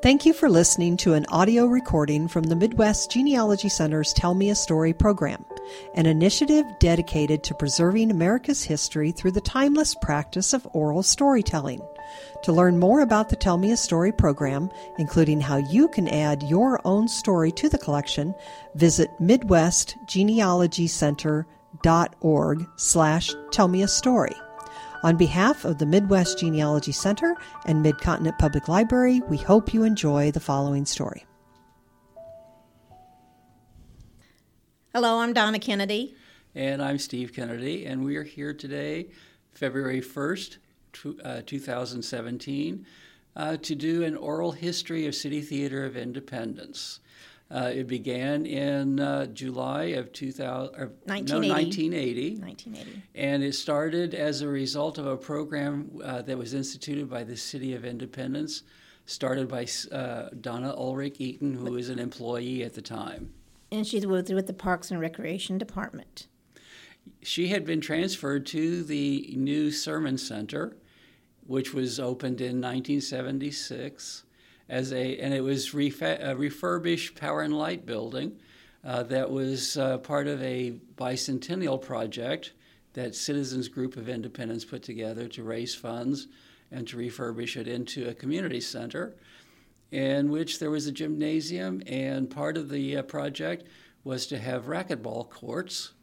Thank you for listening to an audio recording from the Midwest Genealogy Center's Tell Me a Story program, an initiative dedicated to preserving America's history through the timeless practice of oral storytelling. To learn more about the Tell Me a Story program, including how you can add your own story to the collection, visit midwestgenealogycenter.org/tellmeastory. On behalf of the Midwest Genealogy Center and Mid-Continent Public Library, we hope you enjoy the following story. Hello, I'm Donna Kennedy. And I'm Steve Kennedy, and we are here today, February 1st, 2017, to do an oral history of City Theater of Independence. It began in July of 1980. And it started as a result of a program that was instituted by the City of Independence, started by Donna Ulrich Eaton, who was an employee at the time. And she was with the Parks and Recreation Department. She had been transferred to the new Sermon Center, which was opened in 1976. And it was a refurbished Power and Light building that was part of a bicentennial project that Citizens Group of Independence put together to raise funds and to refurbish it into a community center, in which there was a gymnasium, and part of the project was to have racquetball courts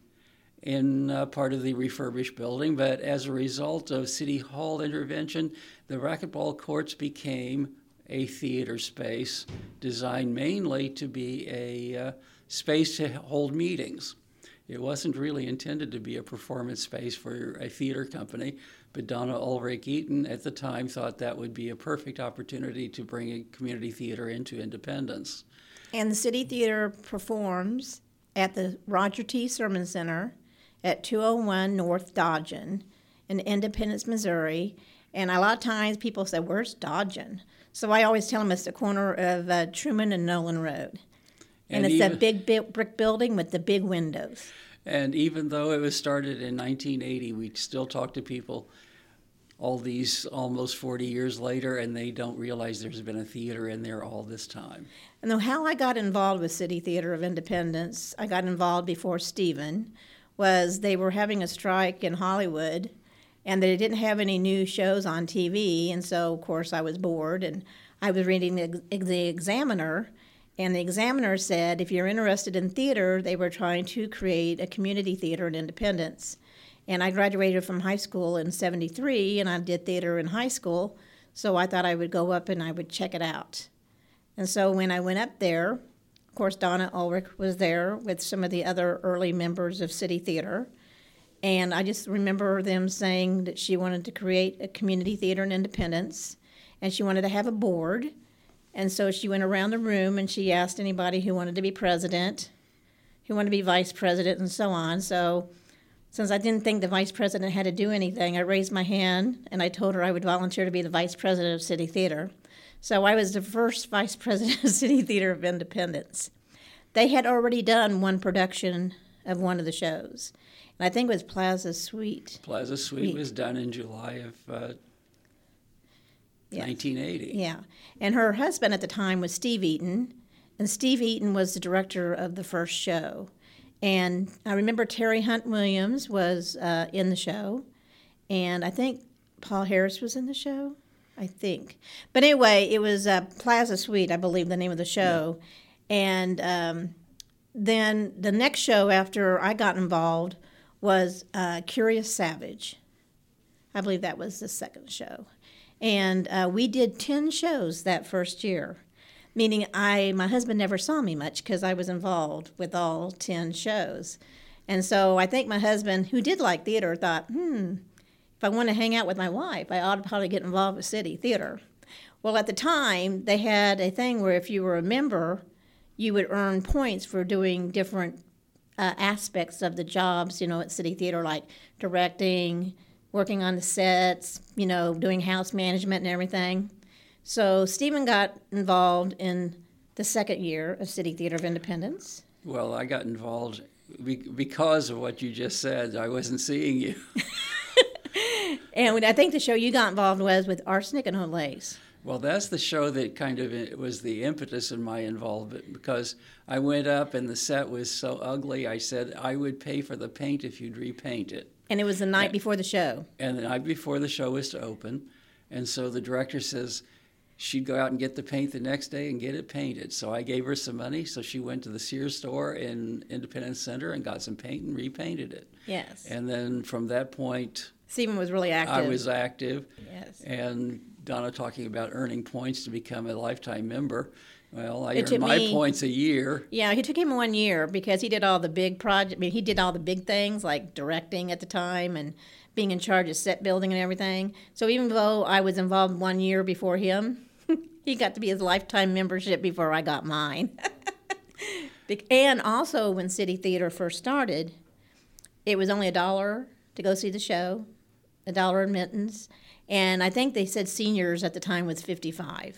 in part of the refurbished building. But as a result of City Hall intervention, the racquetball courts became a theater space designed mainly to be a space to hold meetings. It wasn't really intended to be a performance space for a theater company, but Donna Ulrich Eaton at the time thought that would be a perfect opportunity to bring a community theater into Independence. And the City Theater performs at the Roger T. Sermon Center at 201 North Dodgen in Independence, Missouri. And a lot of times people say, "Where's Dodgen?" So I always tell them it's the corner of Truman and Nolan Road. And it's that big brick building with the big windows. And even though it was started in 1980, we still talk to people all these almost 40 years later, and they don't realize there's been a theater in there all this time. And how I got involved with City Theater of Independence, I got involved before Stephen, was they were having a strike in Hollywood, and they didn't have any new shows on TV, and so, of course, I was bored, and I was reading the Examiner, and the Examiner said, if you're interested in theater, they were trying to create a community theater in Independence. And I graduated from high school in 73, and I did theater in high school, so I thought I would go up and I would check it out. And so when I went up there, of course, Donna Ulrich was there with some of the other early members of City Theater. And I just remember them saying that she wanted to create a community theater in Independence, and she wanted to have a board. And so she went around the room and she asked anybody who wanted to be president, who wanted to be vice president, and so on. So since I didn't think the vice president had to do anything, I raised my hand and I told her I would volunteer to be the vice president of City Theater. So I was the first vice president of City Theater of Independence. They had already done one production of one of the shows. And I think it was Plaza Suite. Plaza Suite was done in July of 1980. Yeah. And her husband at the time was Steve Eaton, and Steve Eaton was the director of the first show. And I remember Terry Hunt Williams was in the show, and I think Paul Harris was in the show, I think. But anyway, it was Plaza Suite, I believe, the name of the show. Yeah. And then the next show after I got involved was Curious Savage. I believe that was the second show. And we did 10 shows that first year, meaning my husband never saw me much because I was involved with all 10 shows. And so I think my husband, who did like theater, thought, if I want to hang out with my wife, I ought to probably get involved with City Theater. Well, at the time, they had a thing where if you were a member, you would earn points for doing different aspects of the jobs, at City Theater, like directing, working on the sets, doing house management and everything. So Stephen got involved in the second year of City Theater of Independence. Well, I got involved because of what you just said. I wasn't seeing you. And I think the show you got involved was with Arsenic and Olays. Well, that's the show that kind of it was the impetus in my involvement, because I went up and the set was so ugly. I said I would pay for the paint if you'd repaint it. And it was the night before the show. And the night before the show was to open. And so the director says she'd go out and get the paint the next day and get it painted. So I gave her some money. So she went to the Sears store in Independence Center and got some paint and repainted it. Yes. And then from that point, Stephen was really active. I was active. Yes. And Donna talking about earning points to become a lifetime member. Well, I It earned took my me- points a year. Yeah, he took him 1 year because he did all the big project. I mean, he did all the big things like directing at the time and being in charge of set building and everything. So even though I was involved 1 year before him, he got to be his lifetime membership before I got mine. And also, when City Theater first started, it was only $1 to go see the show, $1 admittance, and I think they said seniors at the time was $55.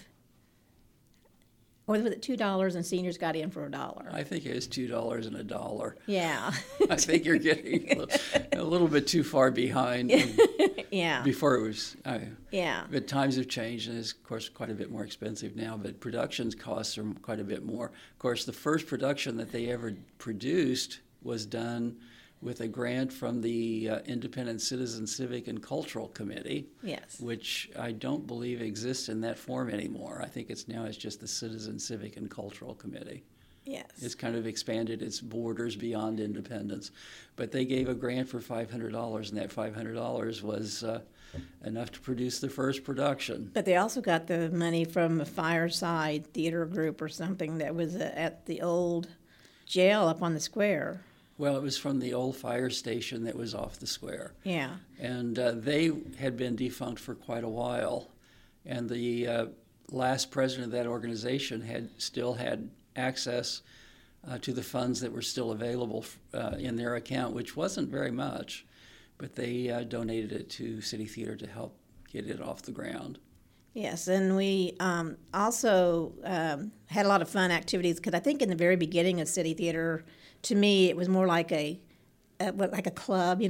Or was it $2 and seniors got in for $1? I think it was $2 and $1. Yeah. I think you're getting a little bit too far behind. Yeah. Before it was, Yeah. but times have changed, and it's, of course, quite a bit more expensive now, but productions costs are quite a bit more. Of course, the first production that they ever produced was done with a grant from the Independent Citizen Civic and Cultural Committee, Yes. which I don't believe exists in that form anymore. I think it's just the Citizen Civic and Cultural Committee. Yes. It's kind of expanded its borders beyond Independence. But they gave a grant for $500, and that $500 was enough to produce the first production. But they also got the money from a Fireside Theater Group or something that was at the old jail up on the square. Well, it was from the old fire station that was off the square. Yeah. And they had been defunct for quite a while. And the last president of that organization still had access to the funds that were still available in their account, which wasn't very much, but they donated it to City Theater to help get it off the ground. Yes, and we also had a lot of fun activities because I think in the very beginning of City Theater, to me, it was more like a club,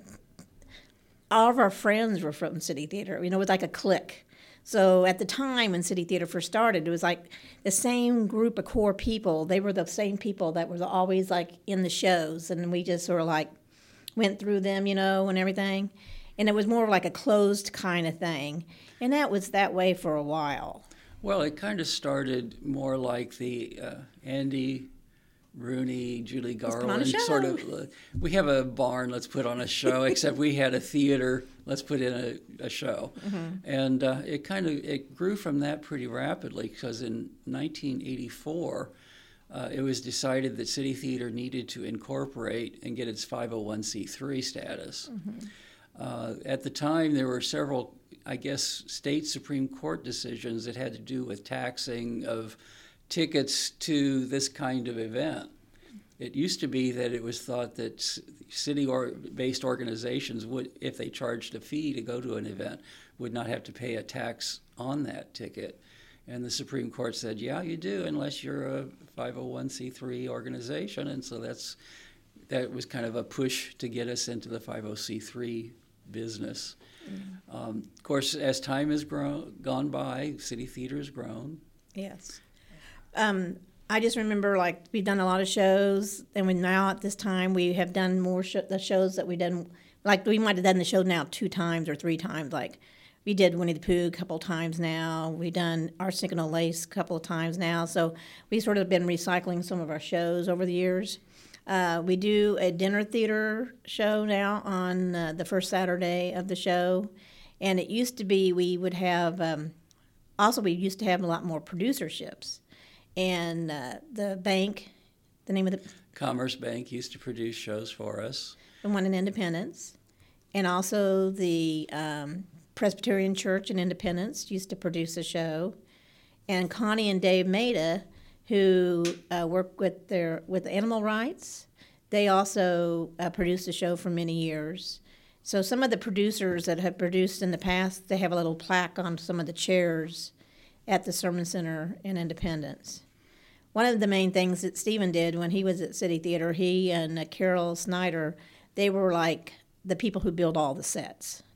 all of our friends were from City Theater. It was like a clique. So at the time when City Theater first started, it was like the same group of core people. They were the same people that were always like in the shows, and we just sort of like went through them, and everything. And it was more like a closed kind of thing. And that was that way for a while. Well, it kind of started more like the Andy Rooney, Julie Garland sort of. We have a barn, let's put on a show, except we had a theater, let's put in a show. Mm-hmm. And it grew from that pretty rapidly, because in 1984, it was decided that City Theater needed to incorporate and get its 501c3 status. Mm-hmm. At the time, there were several, state Supreme Court decisions that had to do with taxing of tickets to this kind of event. It used to be that it was thought that city-based organizations would, if they charged a fee to go to an event, would not have to pay a tax on that ticket. And the Supreme Court said, yeah, you do, unless you're a 501c3 organization. And so that was kind of a push to get us into the 50c3 business. Mm-hmm. Of course, as time has gone by, City Theater has grown. Yes. I just remember, we've done a lot of shows, and now at this time we have done more the shows that we've done. We might have done the show now 2 times or 3 times. We did Winnie the Pooh a couple of times now. We've done Arsenic and Lace a couple of times now. So we've sort of been recycling some of our shows over the years. We do a dinner theater show now on the first Saturday of the show. And it used to be we would have, we used to have a lot more producerships. And the bank, the name of the... Commerce Bank used to produce shows for us. The one in Independence. And also the Presbyterian Church in Independence used to produce a show. And Connie and Dave Maida, who work with animal rights, they also produced a show for many years. So some of the producers that have produced in the past, they have a little plaque on some of the chairs at the Sermon Center in Independence. One of the main things that Stephen did when he was at City Theater, he and Carol Snyder, they were like the people who build all the sets.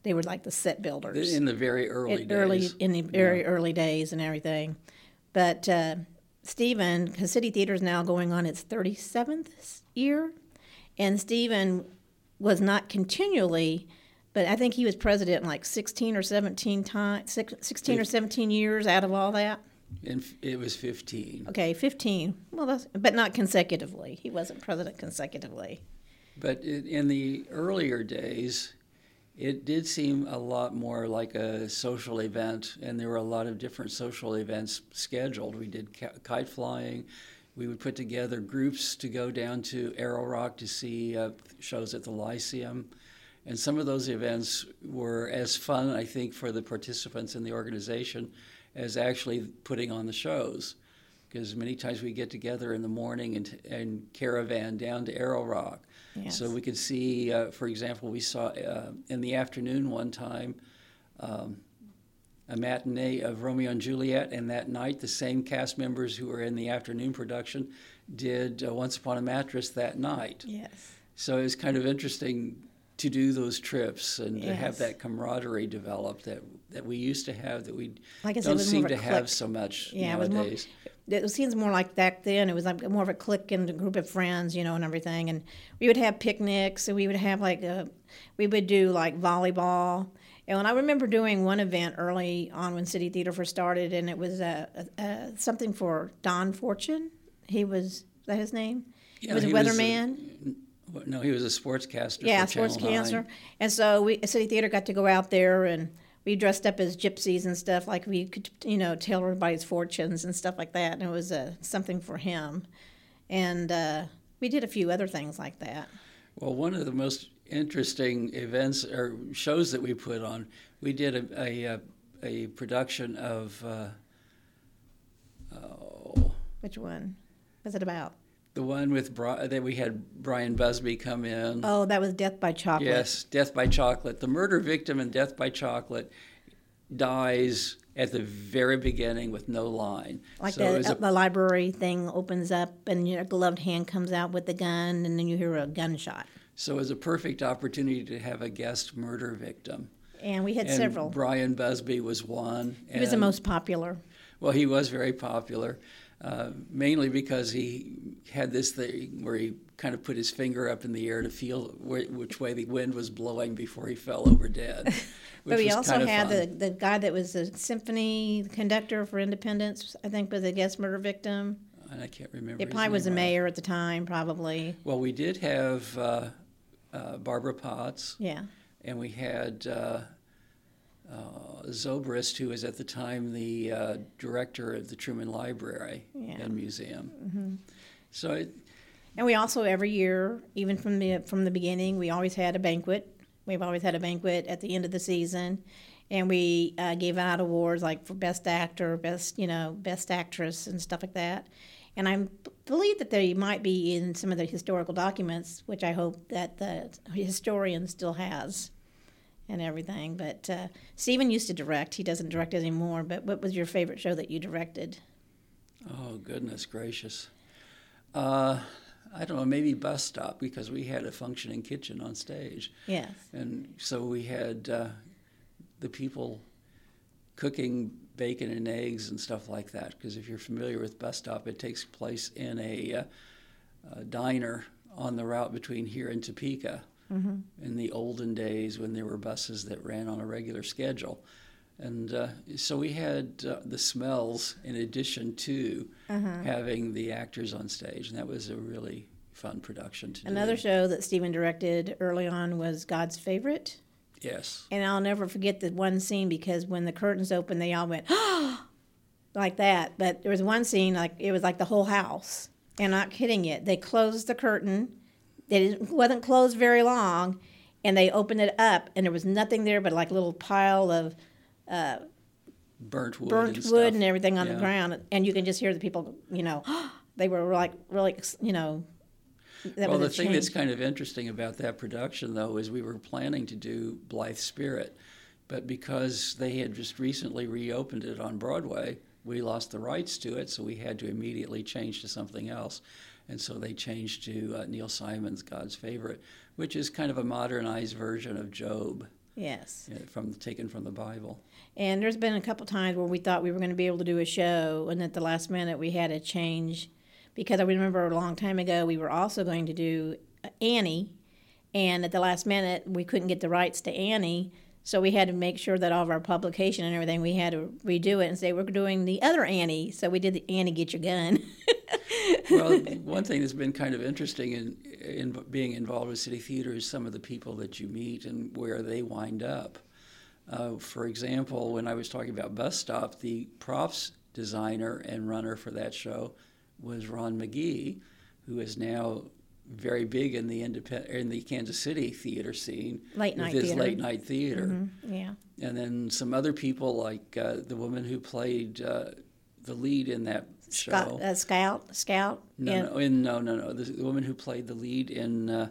They were like the set builders. In the very early days. In the very early days and everything. But Stephen, because City Theater is now going on its 37th year, and Stephen was not continually, but I think he was president like 16 or 17 years out of all that. And it was 15. Okay, 15. Well, but not consecutively. He wasn't president consecutively. But in the earlier days, it did seem a lot more like a social event, and there were a lot of different social events scheduled. We did kite flying. We would put together groups to go down to Arrow Rock to see shows at the Lyceum. And some of those events were as fun, I think, for the participants in the organization as actually putting on the shows. Because many times we get together in the morning and caravan down to Arrow Rock. Yes. So we could see, for example, we saw in the afternoon one time a matinee of Romeo and Juliet, and that night the same cast members who were in the afternoon production did Once Upon a Mattress that night. Yes. So it was kind of interesting to do those trips and to have Yes. that camaraderie develop that we used to have that we Like I said, it don't was seem more to of a have clique. so much Yeah, nowadays. It seems more like back then. It was like more of a clique and a group of friends, you know, and everything. And we would have picnics, and we would have we would do like volleyball. And when I remember doing one event early on when City Theater first started, and it was something for Don Fortune. Is that his name? Yeah, he was a weatherman. No, he was a sportscaster. Yeah, for Channel 9. sportscaster. And so City Theater got to go out there, and we dressed up as gypsies and stuff. Like we could, you know, tell everybody's fortunes and stuff like that. And it was something for him. And we did a few other things like that. Well, one of the most interesting events or shows that we put on, we did a production of Which one was it about? the one with that we had Brian Busby come in. Oh, that was Death by Chocolate. Yes, Death by Chocolate. The murder victim in Death by Chocolate dies at the very beginning with no line. Like So it was the library thing opens up, and your gloved hand comes out with the gun, and then you hear a gunshot. So it was a perfect opportunity to have a guest murder victim. And we had And several. Brian Busby was one. He was the most popular. Well, he was very popular, mainly because he had this thing where he kind of put his finger up in the air to feel which way the wind was blowing before he fell over dead. But we was also kind of had fun. the guy that was the symphony conductor for Independence, I think, was a guest murder victim. And I can't remember. It his probably was the name. mayor at the time, probably. Well, we did have Barbara Potts, Yeah. and we had Zobrist, who was at the time the director of the Truman Library and Museum. Mm-hmm. So And we also, every year, even from the beginning, we always had a banquet. We've always had a banquet at the end of the season. And we gave out awards like for Best Actor, Best Actress, and stuff like that. And I believe that they might be in some of the historical documents, which I hope that the historian still has and everything. But Stephen used to direct. He doesn't direct anymore. But what was your favorite show that you directed? Oh, goodness gracious. I don't know, maybe Bus Stop, because we had a functioning kitchen on stage. Yes. And so we had the people cooking bacon and eggs and stuff like that, because if you're familiar with Bus Stop, it takes place in a diner on the route between here and Topeka in the olden days when there were buses that ran on a regular schedule. And so we had the smells in addition to having the actors on stage, and that was a really fun production to do. Another show that Stephen directed early on was God's Favorite. Yes. And I'll never forget the one scene, because when the curtains opened, they all went, like that. But there was one scene, like it was like the whole house. And I'm not kidding you. They closed the curtain. It wasn't closed very long. And they opened it up, and there was nothing there but like a little pile of Burnt wood burnt and wood stuff. and everything on Yeah. the ground. And you can just hear the people, they were like really, that Well, was the a thing that's change. kind of interesting about that production, though, is we were planning to do Blythe Spirit, but because they had just recently reopened it on Broadway, we lost the rights to it, so we had to immediately change to something else. And so they changed to Neil Simon's God's Favorite, which is kind of a modernized version of Job. Yes. Taken from the Bible. And there's been a couple times where we thought we were going to be able to do a show, and at the last minute we had to change, because I remember a long time ago we were also going to do Annie, and at the last minute we couldn't get the rights to Annie, so we had to make sure that all of our publication and everything, we had to redo it and say we're doing the other Annie. So we did the Annie Get Your Gun. Well, one thing that's been kind of interesting in being involved with City Theater is some of the people that you meet and where they wind up. For example, when I was talking about Bus Stop, the props designer and runner for that show was Ron McGee, who is now very big in the Kansas City theater scene. Late night with his theater. late night theater. Mm-hmm. Yeah. And then some other people like the woman who played the lead in that show. Scout. No. The woman who played the lead in.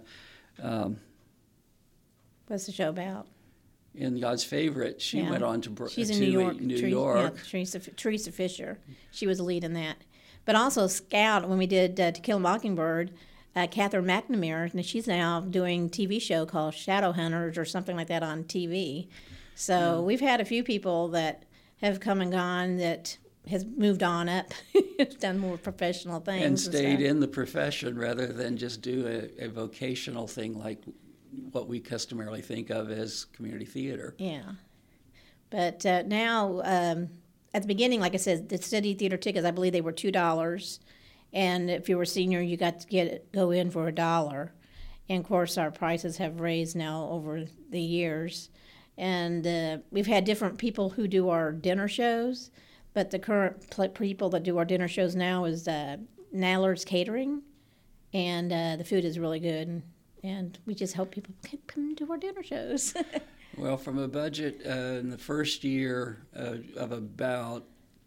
What's the show about? In God's Favorite, she went on to She's in New York. New York. Yeah, Teresa Fisher. She was the lead in that. But also Scout, when we did To Kill a Mockingbird, Catherine McNamara, and she's now doing a TV show called Shadowhunters or something like that on TV. So we've had a few people that have come and gone that has moved on up, done more professional things. And stayed in the profession rather than just do a vocational thing like what we customarily think of as community theater. Yeah. But now, at the beginning, like I said, the city theater tickets, I believe they were $2. And if you were a senior, you got to go in for $1. And, of course, our prices have raised now over the years. And we've had different people who do our dinner shows, but the current people that do our dinner shows now is Nallard's Catering, and the food is really good. And we just hope people can come to our dinner shows. Well, from a budget in the first year of about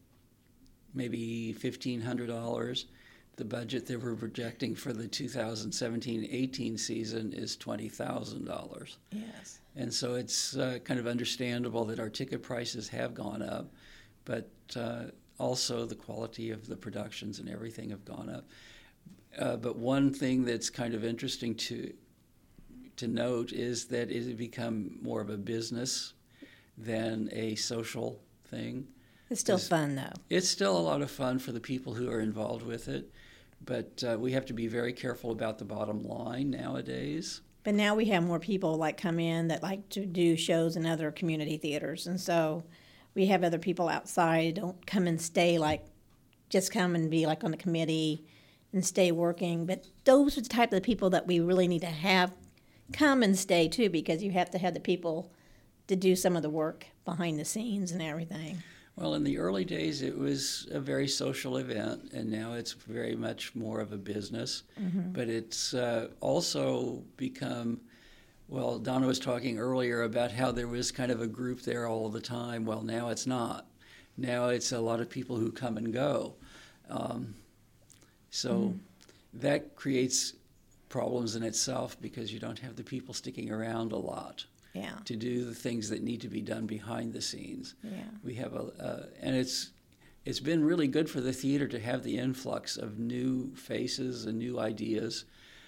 maybe $1,500, the budget that we're projecting for the 2017-18 season is $20,000. Yes. And so it's kind of understandable that our ticket prices have gone up, but also the quality of the productions and everything have gone up. But one thing that's kind of interesting to note is that it has become more of a business than a social thing. It's still fun, though. It's still a lot of fun for the people who are involved with it, but we have to be very careful about the bottom line nowadays. But now we have more people like come in that like to do shows in other community theaters, and so we have other people outside don't come and stay, like just come and be like on the committee and stay working. But those are the type of people that we really need to have come and stay too, because you have to have the people to do some of the work behind the scenes and everything. Well, in the early days, it was a very social event, and now it's very much more of a business. Mm-hmm. But it's also become, well, Donna was talking earlier about how there was kind of a group there all the time. Well, now it's not. Now it's a lot of people who come and go. That creates problems in itself because you don't have the people sticking around a lot. Yeah. To do the things that need to be done behind the scenes. Yeah. We have and it's been really good for the theater to have the influx of new faces and new ideas.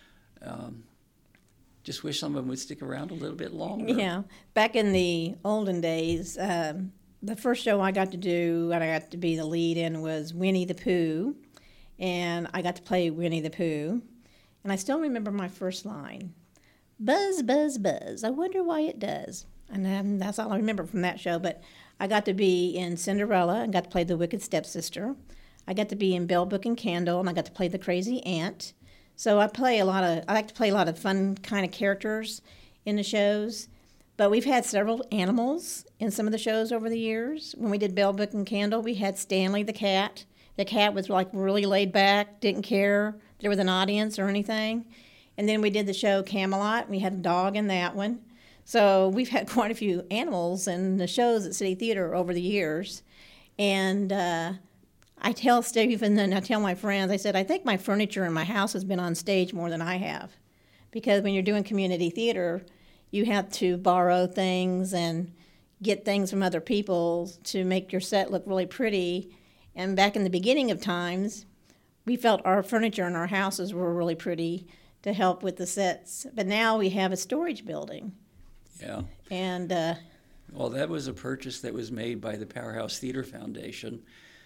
Just wish some of them would stick around a little bit longer. Yeah. Back in the olden days, the first show I got to do and I got to be the lead in was Winnie the Pooh, and I got to play Winnie the Pooh, and I still remember my first line. Buzz, buzz, buzz. I wonder why it does. And that's all I remember from that show. But I got to be in Cinderella and got to play the wicked stepsister. I got to be in Bell, Book, and Candle, and I got to play the crazy aunt. So I like to play a lot of fun kind of characters in the shows. But we've had several animals in some of the shows over the years. When we did Bell, Book, and Candle, we had Stanley the cat. The cat was like really laid back, didn't care if there was an audience or anything. And then we did the show Camelot, and we had a dog in that one. So we've had quite a few animals in the shows at City Theater over the years. And I tell Stephen and I tell my friends, I said, I think my furniture in my house has been on stage more than I have. Because when you're doing community theater, you have to borrow things and get things from other people to make your set look really pretty. And back in the beginning of times, we felt our furniture in our houses were really pretty to help with the sets. But now we have a storage building. Yeah. And Well, that was a purchase that was made by the Powerhouse Theater Foundation.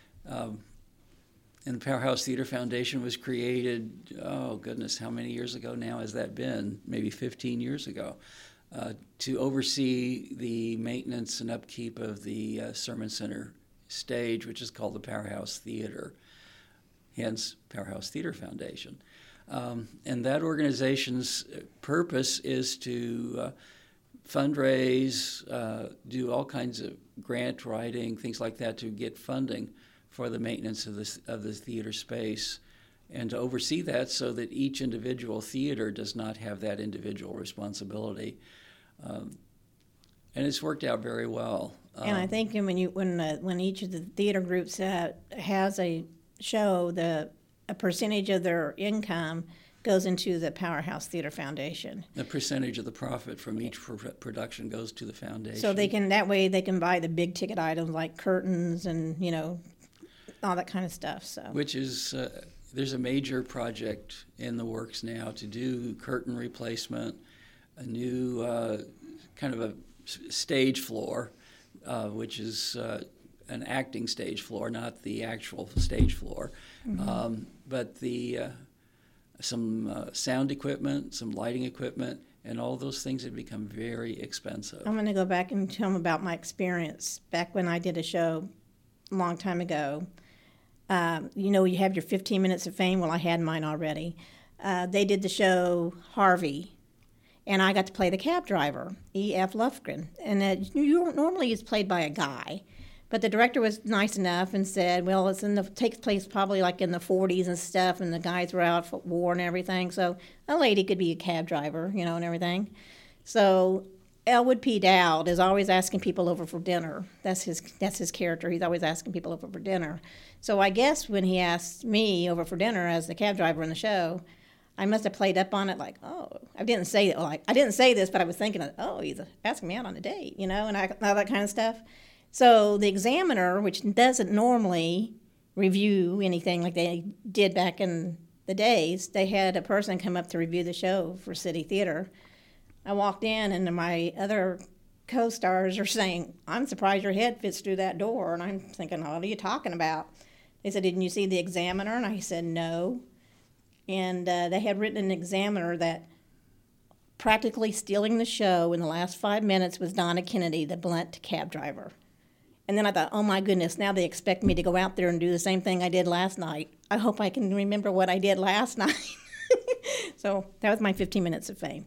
And the Powerhouse Theater Foundation was created, oh goodness, how many years ago now has that been? Maybe 15 years ago, to oversee the maintenance and upkeep of the Sermon Center stage, which is called the Powerhouse Theater, hence Powerhouse Theater Foundation. And that organization's purpose is to fundraise, do all kinds of grant writing, things like that, to get funding for the maintenance of the theater space, and to oversee that so that each individual theater does not have that individual responsibility. And it's worked out very well. And I think when each of the theater groups has a show, a percentage of their income goes into the Powerhouse Theater Foundation. A percentage of the profit from each production goes to the foundation. So that way they can buy the big ticket items like curtains and all that kind of stuff. So which is there's a major project in the works now to do curtain replacement, a new kind of a stage floor, which is an acting stage floor, not the actual stage floor, but some sound equipment, some lighting equipment, and all those things have become very expensive. I'm going to go back and tell them about my experience back when I did a show a long time ago. You have your 15 minutes of fame. Well, I had mine already. They did the show Harvey, and I got to play the cab driver, E.F. Lufgren. And normally it's played by a guy, but the director was nice enough and said, well, takes place probably like in the 40s and stuff, and the guys were out for war and everything, so a lady could be a cab driver, and everything. So Elwood P. Dowd is always asking people over for dinner. That's his character. He's always asking people over for dinner. So I guess when he asked me over for dinner as the cab driver in the show, I must have played up on it like, oh, I didn't say this, but I was thinking, oh, he's asking me out on a date, and all that kind of stuff. So the Examiner, which doesn't normally review anything like they did back in the days, they had a person come up to review the show for City Theater. I walked in, and my other co-stars are saying, I'm surprised your head fits through that door. And I'm thinking, what are you talking about? They said, didn't you see the Examiner? And I said, no. And they had written in the Examiner that practically stealing the show in the last 5 minutes was Donna Kennedy, the blunt cab driver. And then I thought, oh my goodness, now they expect me to go out there and do the same thing I did last night. I hope I can remember what I did last night. So that was my 15 minutes of fame.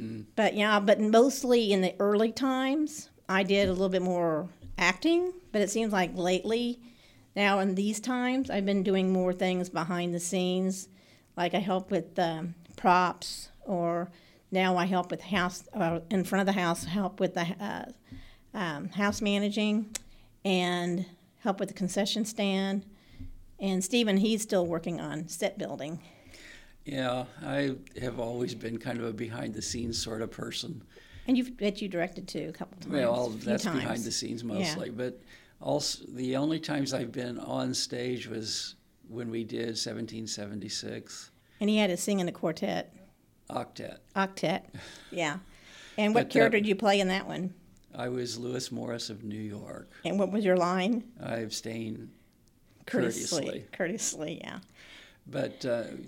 But mostly in the early times, I did a little bit more acting, but it seems like lately, now in these times, I've been doing more things behind the scenes. Like I help with props, or now I help with in front of the house, help with the house managing, and help with the concession stand. And Stephen, he's still working on set building. Yeah, I have always been kind of a behind-the-scenes sort of person. And you directed too a couple times. Well, that's behind the scenes mostly. Yeah. But also, the only times I've been on stage was when we did 1776. And he had to sing in the quartet. Octet, yeah. And what character did you play in that one? I was Lewis Morris of New York. And what was your line? I abstain courteously. Courteously, yeah. But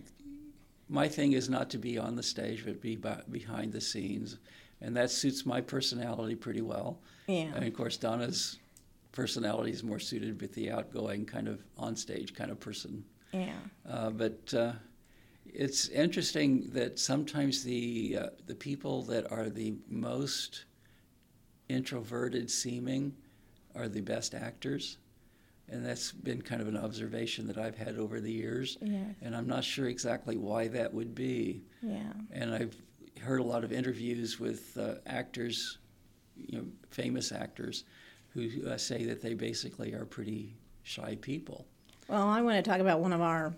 my thing is not to be on the stage, but be behind the scenes. And that suits my personality pretty well. Yeah. And of course, Donna's personality is more suited with the outgoing kind of on-stage kind of person. Yeah. But it's interesting that sometimes the people that are the most introverted seeming are the best actors. And that's been kind of an observation that I've had over the years. Yeah. And I'm not sure exactly why that would be. Yeah. And I've heard a lot of interviews with actors, famous actors, who say that they basically are pretty shy people. Well, I want to talk about one of our,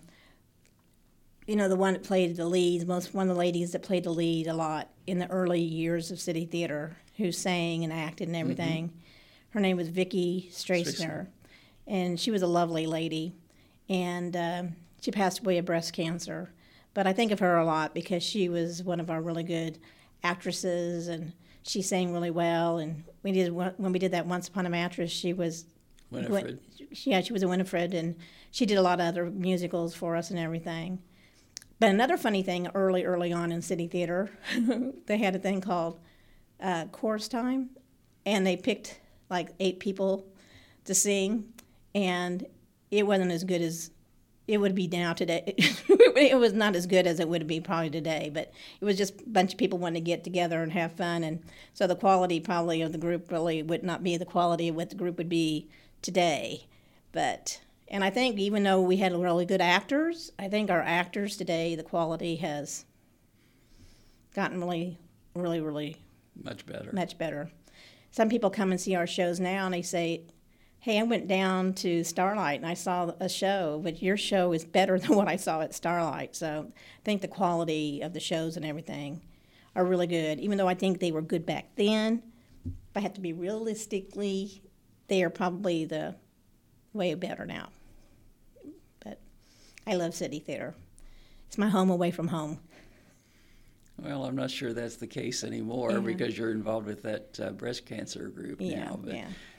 the one that played the lead, one of the ladies that played the lead a lot in the early years of City Theater, who sang and acted and everything. Mm-hmm. Her name was Vicki Strassner. And she was a lovely lady, and she passed away of breast cancer. But I think of her a lot because she was one of our really good actresses, and she sang really well. And when we did that Once Upon a Mattress, she was Winifred. She was a Winifred, and she did a lot of other musicals for us and everything. But another funny thing, early on in City Theater, they had a thing called Chorus Time, and they picked like 8 people to sing, and it wasn't as good as it would be now today. It was not as good as it would be probably today, but it was just a bunch of people wanting to get together and have fun, and so the quality probably of the group really would not be the quality of what the group would be today. And I think even though we had really good actors, I think our actors today, the quality has gotten really, really, really much better. Much better. Some people come and see our shows now and they say, hey, I went down to Starlight and I saw a show, but your show is better than what I saw at Starlight. So I think the quality of the shows and everything are really good. Even though I think they were good back then, if I have to be realistically, they are probably the way better now. But I love City Theater. It's my home away from home. Well, I'm not sure that's the case anymore because you're involved with that breast cancer group now. But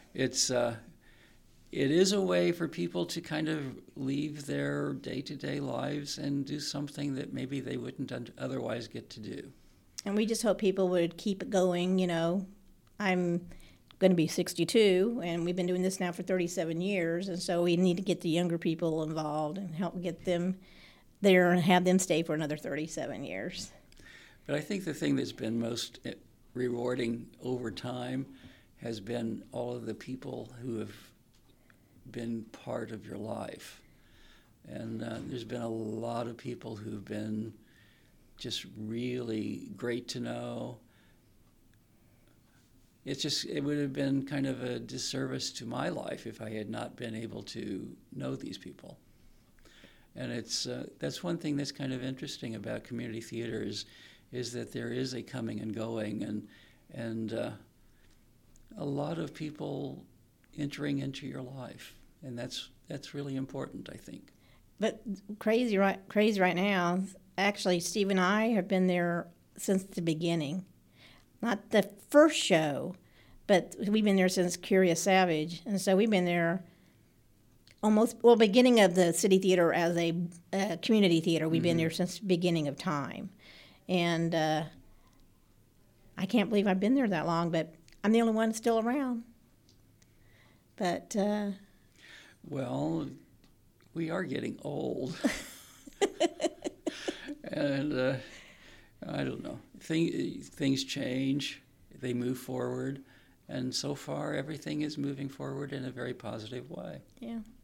it is a way for people to kind of leave their day-to-day lives and do something that maybe they wouldn't otherwise get to do. And we just hope people would keep it going. You know, I'm going to be 62, and we've been doing this now for 37 years, and so we need to get the younger people involved and help get them there and have them stay for another 37 years. But I think the thing that's been most rewarding over time has been all of the people who have been part of your life. And there's been a lot of people who've been just really great to know. It would have been kind of a disservice to my life if I had not been able to know these people. And that's one thing that's kind of interesting about community theater is that there is a coming and going and a lot of people entering into your life, and that's really important, I think. But crazy right now, actually, Steve and I have been there since the beginning. Not the first show, but we've been there since Curious Savage, and so we've been there beginning of the City Theater as a community theater. We've been there since the beginning of time, and I can't believe I've been there that long, but I'm the only one still around. But well, we are getting old, and I don't know. Things change, they move forward, and so far everything is moving forward in a very positive way. Yeah.